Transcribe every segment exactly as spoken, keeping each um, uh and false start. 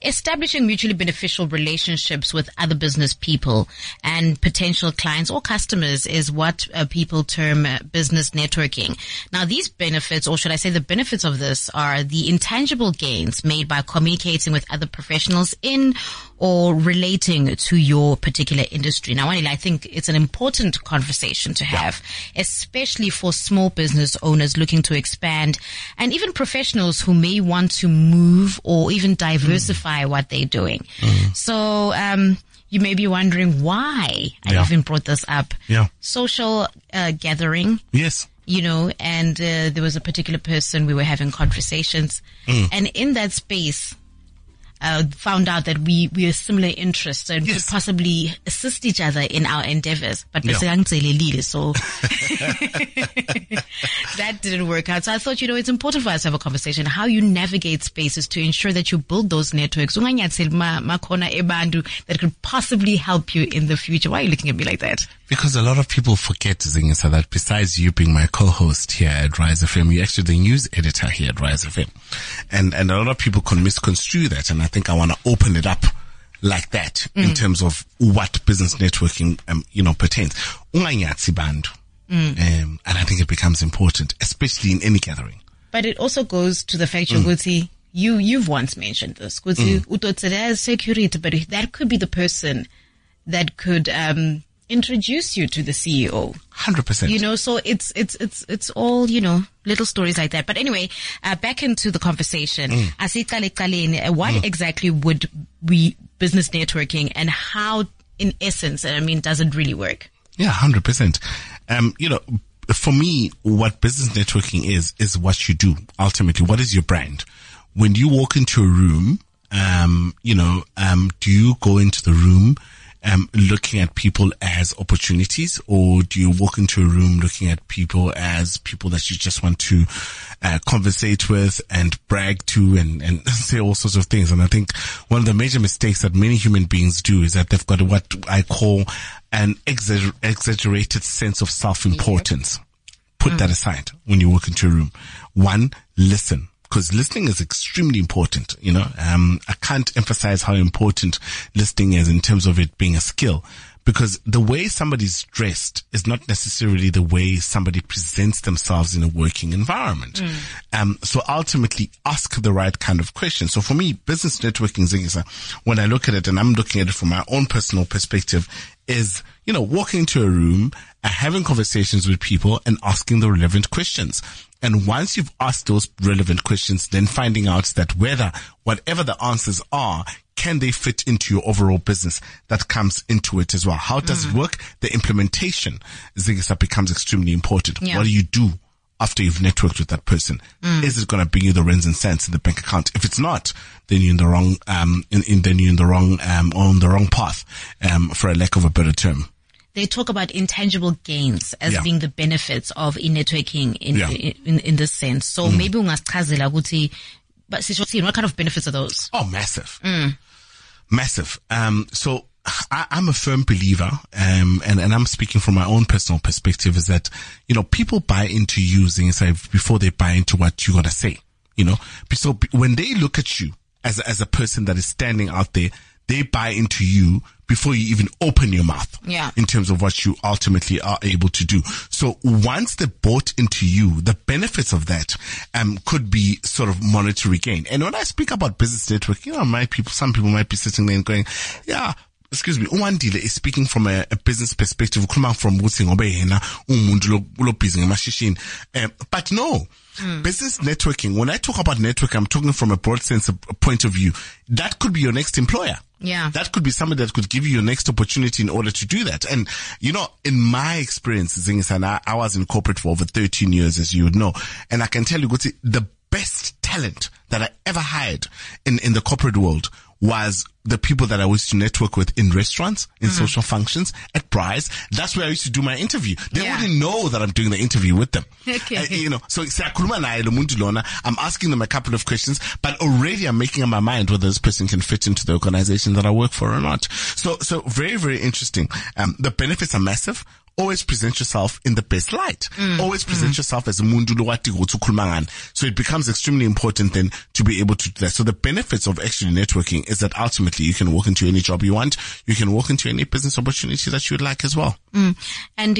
Establishing mutually beneficial relationships with other business people and potential clients or customers is what uh, people term uh, business networking. Now, these benefits, or should I say the benefits of this, are the intangible gains made by communicating with other professionals in or relating to your particular industry. Now, Wanile, I think it's an important conversation to have, yeah. especially for small business owners looking to expand and even professionals who may want to move or even diversify mm. what they're doing. Mm. So, um, you may be wondering why I yeah. even brought this up. Yeah. Social uh, gathering. Yes. You know, and uh, there was a particular person we were having conversations. Mm. And in that space, Uh, found out that we, we are similar interests and yes. could possibly assist each other in our endeavors. But yeah. so that didn't work out. So I thought, you know, it's important for us to have a conversation how you navigate spaces to ensure that you build those networks that could possibly help you in the future. Why are you looking at me like that? Because a lot of people forget, Zingisa, that besides you being my co-host here at Rise F M, you're actually the news editor here at Rise F M. And, and a lot of people can misconstrue that. And I think I want to open it up like that mm. in terms of what business networking, um, you know, pertains. Mm. Um, and I think it becomes important, especially in any gathering. But it also goes to the fact, mm. you, you've once mentioned this, mm. security, but that could be the person that could, um, introduce you to the C E O. one hundred percent. You know, so it's, it's, it's, it's all, you know, little stories like that. But anyway, uh, back into the conversation. Mm. What mm. exactly would be business networking and how, in essence, I mean, does it really work? Yeah, one hundred percent. Um, you know, for me, what business networking is, is what you do. Ultimately, what is your brand? When you walk into a room, um, you know, um, do you go into the room Um, looking at people as opportunities, or do you walk into a room looking at people as people that you just want to uh, conversate with and brag to and, and say all sorts of things? And I think one of the major mistakes that many human beings do is that they've got what I call an exagger- exaggerated sense of self-importance. Yep. Put mm. that aside when you walk into a room. One, listen. Because listening is extremely important, you know. Um, I can't emphasize how important listening is in terms of it being a skill. Because the way somebody's dressed is not necessarily the way somebody presents themselves in a working environment. Mm. Um, so ultimately ask the right kind of questions. So for me, business networking, Zingisa, when I look at it and I'm looking at it from my own personal perspective, is, you know, walking into a room, uh, having conversations with people and asking the relevant questions. And once you've asked those relevant questions, then finding out that whether whatever the answers are, can they fit into your overall business that comes into it as well? How does mm. it work? The implementation, Zingisa, becomes extremely important. Yeah. What do you do after you've networked with that person? Mm. Is it going to bring you the rands and cents in the bank account? If it's not, then you're in the wrong, um, in, in then you're in the wrong, um, on the wrong path, um, for a lack of a better term. They talk about intangible gains as yeah. being the benefits of e-networking in, yeah. in, in, in this sense. So mm. maybe ungasichazela ukuthi, but what kind of benefits are those? Oh, massive. Mm. Massive. Um, so I, I'm a firm believer, um, and, and I'm speaking from my own personal perspective, is that, you know, people buy into you, say, before they buy into what you're going to say, you know. So when they look at you as, as a person that is standing out there, they buy into you before you even open your mouth. Yeah. In terms of what you ultimately are able to do. So once they bought into you, the benefits of that, um, could be sort of monetary gain. And when I speak about business network, you know, my people, some people might be sitting there and going, yeah, excuse me, Umandile is speaking from a, a business perspective, from but no. Mm. Business networking, when I talk about networking, I'm talking from a broad sense of point of view. That could be your next employer. Yeah. That could be somebody that could give you your next opportunity in order to do that. And, you know, in my experience, Zingisa, and I, I was in corporate for over thirteen years, as you would know. And I can tell you, the best talent that I ever hired in, in the corporate world was the people that I used to network with in restaurants, in mm-hmm. social functions, at Bryce. That's where I used to do my interview. They yeah. wouldn't know that I'm doing the interview with them. Okay. Uh, you know, so I'm asking them a couple of questions, but already I'm making up my mind whether this person can fit into the organization that I work for or not. So, so very, very interesting. Um, the benefits are massive. always present yourself in the best light. Mm, always present mm. yourself as a mundu lo wati go to kulmangan. So it becomes extremely important then to be able to do that. So the benefits of actually networking is that ultimately you can walk into any job you want. You can walk into any business opportunity that you would like as well. Mm. And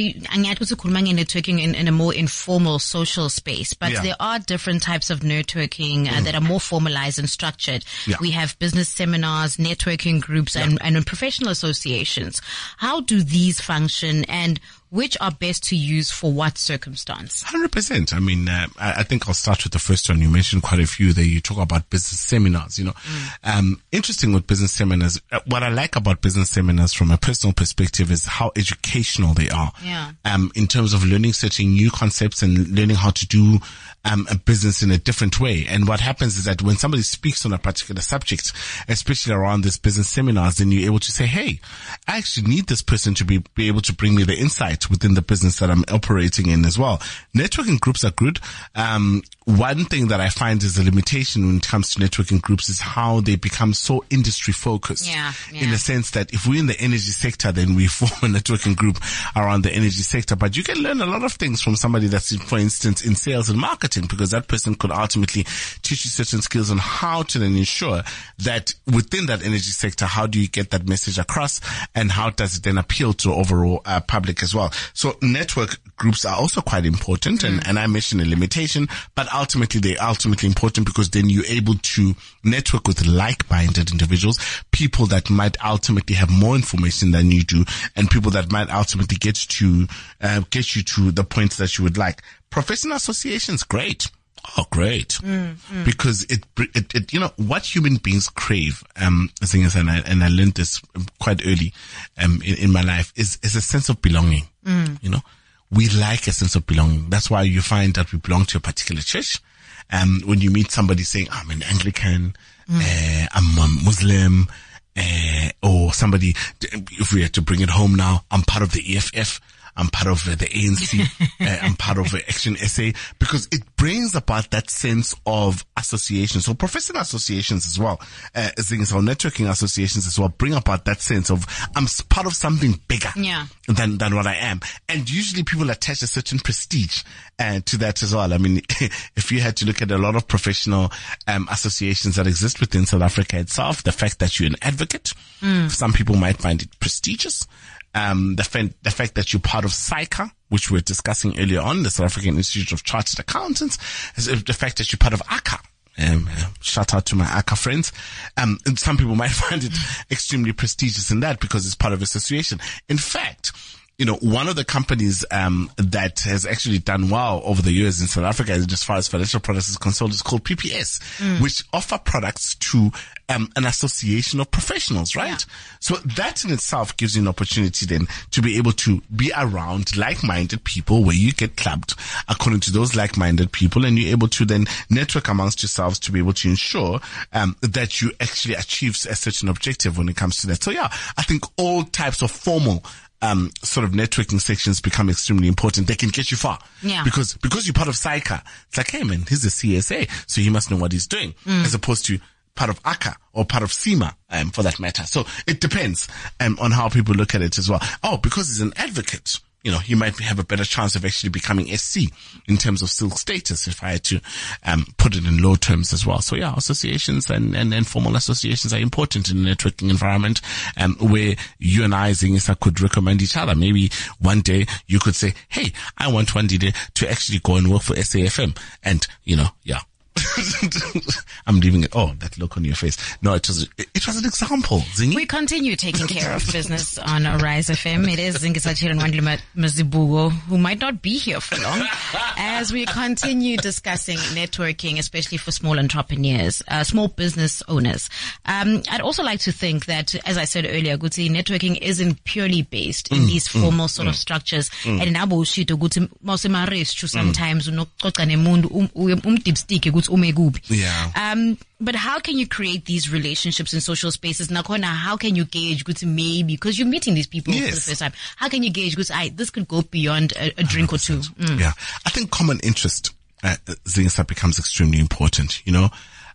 networking in, in a more informal social space, but yeah. there are different types of networking uh, mm. that are more formalized and structured. Yeah. We have business seminars, networking groups, yeah. and, and professional associations. How do these function, and which are best to use for what circumstance? one hundred percent. I mean, uh, I, I think I'll start with the first one. You mentioned quite a few there. You talk about business seminars, you know. Mm. Um, interesting with business seminars. Uh, what I like about business seminars from a personal perspective is how educational they are. Yeah. Um, in terms of learning certain new concepts and learning how to do um, a business in a different way. And what happens is that when somebody speaks on a particular subject, especially around this business seminars, then you're able to say, hey, I actually need this person to be, be able to bring me the insight within the business that I'm operating in as well. Networking groups are good. Um, one thing that I find is a limitation when it comes to networking groups is how they become so industry focused. Yeah, yeah. In the sense that if we're in the energy sector, then we form a networking group around the energy sector. But you can learn a lot of things from somebody that's, for instance, in sales and marketing, because that person could ultimately teach you certain skills on how to then ensure that within that energy sector, how do you get that message across, and how does it then appeal to the overall uh, public as well. So network groups are also quite important, and, mm. and I mentioned a limitation, but ultimately they're ultimately important because then you're able to network with like-minded individuals, people that might ultimately have more information than you do, and people that might ultimately get to uh, get you to the points that you would like. Professional associations, great. Oh, great. Mm, mm. Because it, it, it, you know, what human beings crave, um, thing is, and I, and I learned this quite early, um, in, in my life is, is a sense of belonging. Mm. You know, we like a sense of belonging. That's why you find that we belong to a particular church. Um, when you meet somebody saying, I'm an Anglican, mm. uh, I'm a Muslim, uh, or somebody, if we had to bring it home now, I'm part of the E F F. I'm part of uh, the A N C. uh, I'm part of uh, Action S A, because it brings about that sense of association. So professional associations as well, uh, things, or networking associations as well, bring about that sense of I'm part of something bigger yeah. than than what I am. And usually people attach a certain prestige uh, to that as well. I mean, if you had to look at a lot of professional um, associations that exist within South Africa itself, the fact that you're an advocate, mm. some people might find it prestigious. Um, the, fa- the fact that you're part of SAICA, which we were discussing earlier on, the South African Institute of Chartered Accountants, the fact that you're part of A C A. Um, uh, shout out to my A C A friends. Um, and some people might find it extremely prestigious in that because it's part of association. In fact, you know, one of the companies, um, that has actually done well over the years in South Africa, as far as financial products is concerned, is called P P S, mm. which offer products to, um, an association of professionals, right? Yeah. So that in itself gives you an opportunity then to be able to be around like-minded people where you get clubbed according to those like-minded people, and you're able to then network amongst yourselves to be able to ensure, um, that you actually achieve a certain objective when it comes to that. So yeah, I think all types of formal Um, sort of networking sections become extremely important. They can get you far. Yeah. Because, because you're part of SAICA. It's like, hey man, he's a C S A, so he must know what he's doing. Mm. As opposed to part of A C A or part of SEMA, um, for that matter. So it depends, um, on how people look at it as well. Oh, because he's an advocate, you know, he might have a better chance of actually becoming S C in terms of silk status, if I had to um put it in low terms as well. So yeah, associations and, and, and formal associations are important in the networking environment, um, where you and I, Zingisa, could recommend each other. Maybe one day you could say, hey, I want one day to actually go and work for S A F M. And, you know, yeah. I'm leaving it. Oh, that look on your face. No, it was it, it was an example. Zingi? We continue taking care of business on Rise F M. It is Zingisachir and Wandile Mazibuko, who might not be here for long, as we continue discussing networking, especially for small entrepreneurs, uh, small business owners. Um, I'd also like to think that, as I said earlier, Guti, networking isn't purely based in mm, these formal mm, sort mm, of structures. Mm. And nabo shito Guti mosemaresh sometimes unoxoxa nemuntu um dipstick Guti umegubi. Yeah. Um, but how can you create these relationships in social spaces? Nakona, how can you gauge good maybe because you're meeting these people yes. for the first time? How can you gauge good? I this could go beyond a, a drink one hundred percent. Or two. Mm. Yeah, I think common interest, uh, Zingisa, becomes extremely important. You know,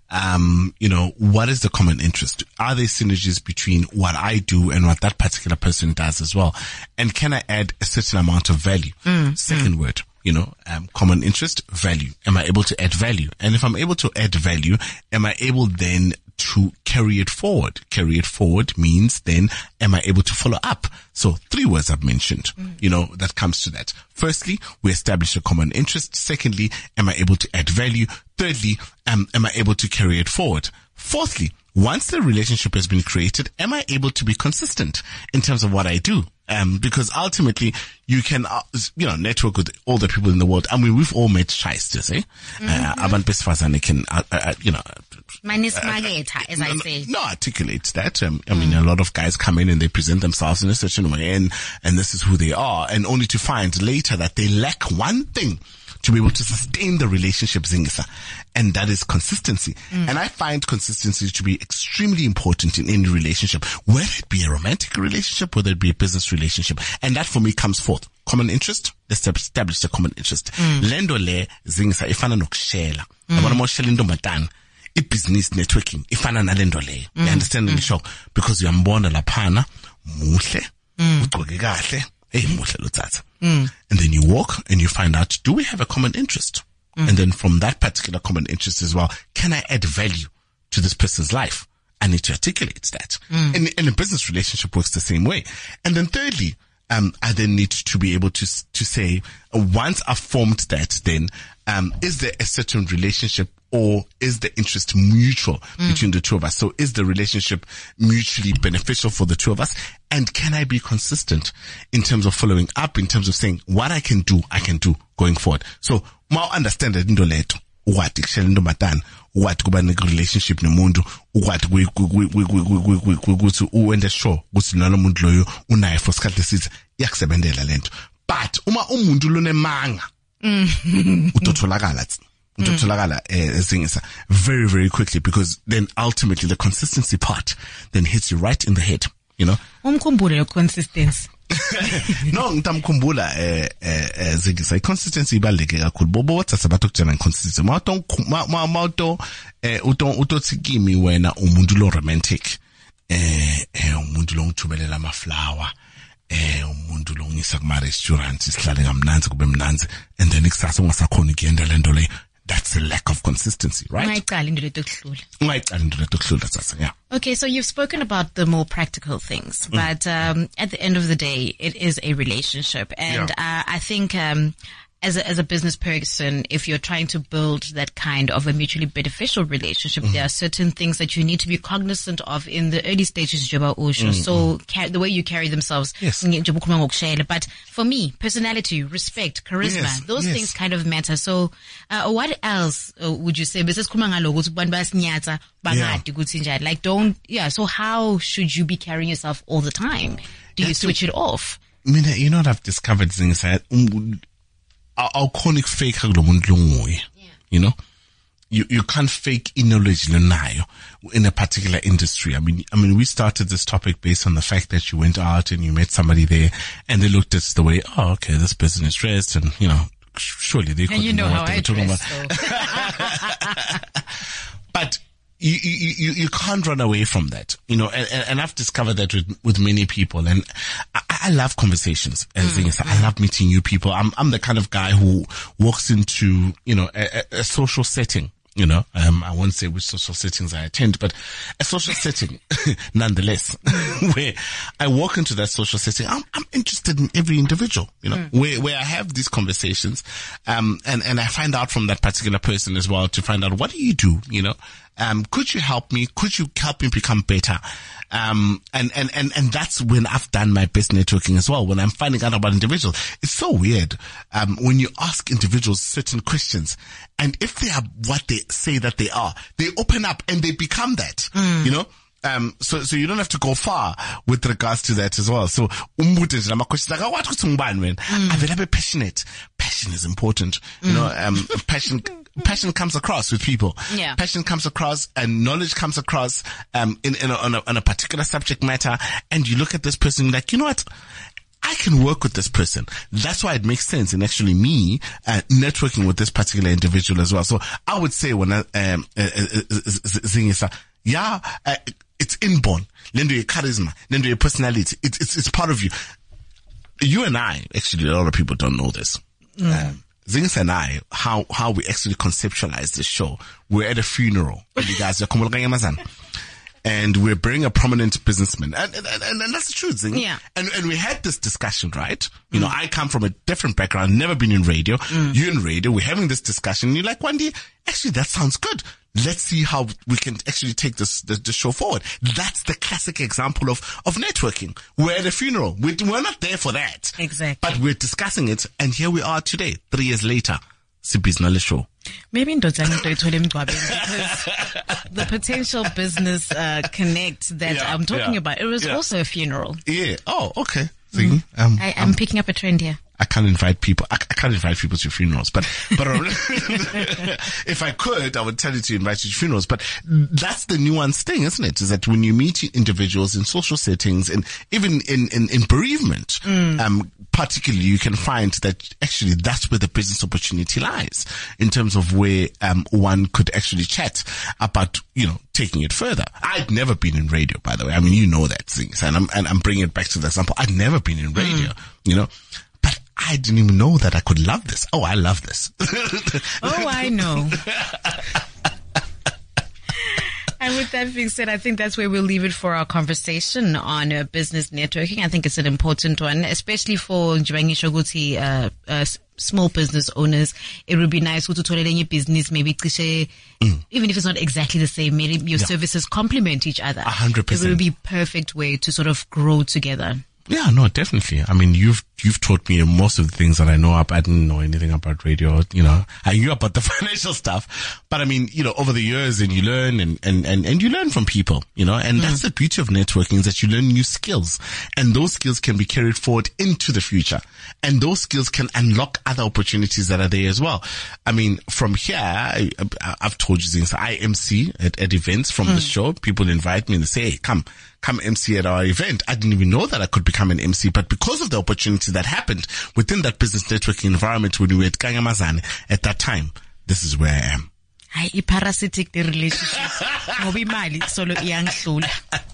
Um, you know, what is the common interest? Are there synergies between what I do and what that particular person does as well? And can I add a certain amount of value? Mm, Second mm. word, you know, um, common interest, value. Am I able to add value? And if I'm able to add value, am I able then to carry it forward? Carry it forward means then, am I able to follow up? So three words I've mentioned, mm. you know, that comes to that. Firstly, we establish a common interest. Secondly, am I able to add value? Thirdly, um, am I able to carry it forward? Fourthly, once the relationship has been created, am I able to be consistent in terms of what I do? Um, because ultimately you can, uh, you know, network with all the people in the world. I mean, we've all met shysters, eh? Abantu besifazane can, uh, uh, you know, mine is Margeta, as I say. No, articulate that. Um, I mean, mm. a lot of guys come in and they present themselves in a certain way, and, and this is who they are, and only to find later that they lack one thing to be able to sustain the relationship, Zingisa. And that is consistency. Mm. And I find consistency to be extremely important in any relationship, whether it be a romantic relationship, whether it be a business relationship. And that for me comes forth. Common interest, let's establish a common interest. Lendo le, Zingisa, ifana nokushela. Abona moshela into matana. I-business networking, ifana nalendo le. You understand the show? Because uyambona laphana, muhle, ugcoke kahle. Mm. And then you walk and you find out, do we have a common interest? Mm. And then from that particular common interest as well, can I add value to this person's life? I need to articulate that. Mm. And, and a business relationship works the same way. And then thirdly, um, I then need to be able to, to say, uh, once I've formed that, then, um, is there a certain relationship, or is the interest mutual mm. between the two of us? So is the relationship mutually beneficial for the two of us? And can I be consistent in terms of following up, in terms of saying what I can do, I can do going forward? So, ma understand that into leto, what ikshelindo matan, what kuba ne relationship nomuntu, what we we we we we we we ukuthi uwende sure ukuthi nalo muntu loyo unaye for isikhathi esithi yakusebenzela lento. But uma umuntu lonemanga, utotholakala. Mm. very, very quickly, because then ultimately the consistency part then hits you right in the head, you know. Umkhumbule consistency. No, ngitamkhumbula eh eh Zingisa, consistency ibaluleke kakhulu. Bobo wathatha batho kujana consistency. Mawuto mawuto eh uto utothi kimi wena umuntu lo romantic. Eh eh umuntu lo ngithubelela ama flower. Eh umuntu lo ngisa kuma restaurants isihlale ngamnanzi kube mnanzi, and then ikusasa ungasakhona ukuyenda lento le. That's a lack of consistency, right? Yeah. Okay, so you've spoken about the more practical things, but mm. um, at the end of the day, it is a relationship. And yeah. uh, I think um, as a, as a business person, if you're trying to build that kind of a mutually beneficial relationship, mm. there are certain things that you need to be cognizant of in the early stages, Joba Osho. Mm. So ca- the way you carry themselves. Yes. But for me, personality, respect, charisma, yes. those yes. things kind of matter. So, uh, what else uh, would you say? Yeah. Like, don't, yeah. So how should you be carrying yourself all the time? Do you That's switch it off? I mean, you know what I've discovered things that, I'll conic fake, you know, you, you can't fake knowledge in a particular industry. I mean, I mean, we started this topic based on the fact that you went out and you met somebody there and they looked at the way, oh, okay, this person is dressed, and, you know, surely they couldn't you know, know what they were talking about. But you, you, you, you can't run away from that, you know, and, and I've discovered that with, with many people, and I, I love conversations and mm, things. Mm. I love meeting new people. I'm, I'm the kind of guy who walks into, you know, a, a social setting, you know, um, I won't say which social settings I attend, but a social setting, nonetheless, where I walk into that social setting, I'm, I'm interested in every individual, you know, mm. where, where I have these conversations, um, and, and I find out from that particular person as well to find out, what do you do, you know? Um, could you help me? Could you help me become better? Um, and, and, and, and that's when I've done my best networking as well. When I'm finding out about individuals, it's so weird. Um, when you ask individuals certain questions, and if they are what they say that they are, they open up and they become that, mm. you know? Um, so, so you don't have to go far with regards to that as well. So, umbuti nama questions like, what could man? I'm very passionate. Passion is important. You know, um, passion, passion comes across with people. Yeah. Passion comes across and knowledge comes across, um, in, in a, on a, on a particular subject matter. And you look at this person like, you know what? I can work with this person. That's why it makes sense in actually me uh, networking with this particular individual as well. So I would say when I, um, uh, uh, yeah, uh, it's inborn. Lendo your charisma, lendo your personality. It's, it's, it's part of you. You and I, actually, a lot of people don't know this. Mm. Um, Zings and I, how, how we actually conceptualize this show. We're at a funeral. You guys are and we're bringing a prominent businessman. And, and, and, and that's the truth, Zing. Yeah. And, and we had this discussion, right? You mm. know, I come from a different background, never been in radio. Mm. You're in radio. We're having this discussion. And you're like, Wendy, actually, that sounds good. Let's see how we can actually take this, the, the show forward. That's the classic example of, of networking. We're at a funeral. We're, we're not there for that. Exactly. But we're discussing it. And here we are today, three years later. Sibiznale show. Maybe in because the potential business uh, connect that yeah, I'm talking yeah, about, it was yeah. also a funeral. Yeah. Oh, okay. Mm. Um, I, I'm um, picking up a trend here. I can't invite people. I, I can't invite people to funerals, but, but if I could, I would tell you to invite you to funerals. But that's the nuanced thing, isn't it? Is that when you meet individuals in social settings and even in, in, in bereavement, mm. um, particularly you can find that actually that's where the business opportunity lies in terms of where, um, one could actually chat about, you know, taking it further. I'd never been in radio, by the way. I mean, you know that things, and I'm, and I'm bringing it back to the example. I'd never been in radio, mm. you know. I didn't even know that I could love this. Oh, I love this. Oh, I know. And with that being said, I think that's where we'll leave it for our conversation on uh, business networking. I think it's an important one, especially for Njibangi Shoguti, uh, uh, small business owners. It would be nice to tolerate your business, maybe mm. even if it's not exactly the same, maybe your yeah. services complement each other. A hundred percent. It would be a perfect way to sort of grow together. Yeah, no, definitely. I mean, you've, you've taught me most of the things that I know up. I didn't know anything about radio, you know, I knew about the financial stuff, but I mean, you know, over the years and you learn and, and, and, and you learn from people, you know, and mm. that's the beauty of networking, is that you learn new skills, and those skills can be carried forward into the future, and those skills can unlock other opportunities that are there as well. I mean, from here, I, I've told you things. I M C at, at events from mm. the show. People invite me and they say, hey, come. Come M C at our event. I didn't even know that I could become an M C, but because of the opportunity that happened within that business networking environment when we were at Kangamazane at that time, this is where I am. Hi, parasitic the relationship. Ngoba imali solo iyangihlula.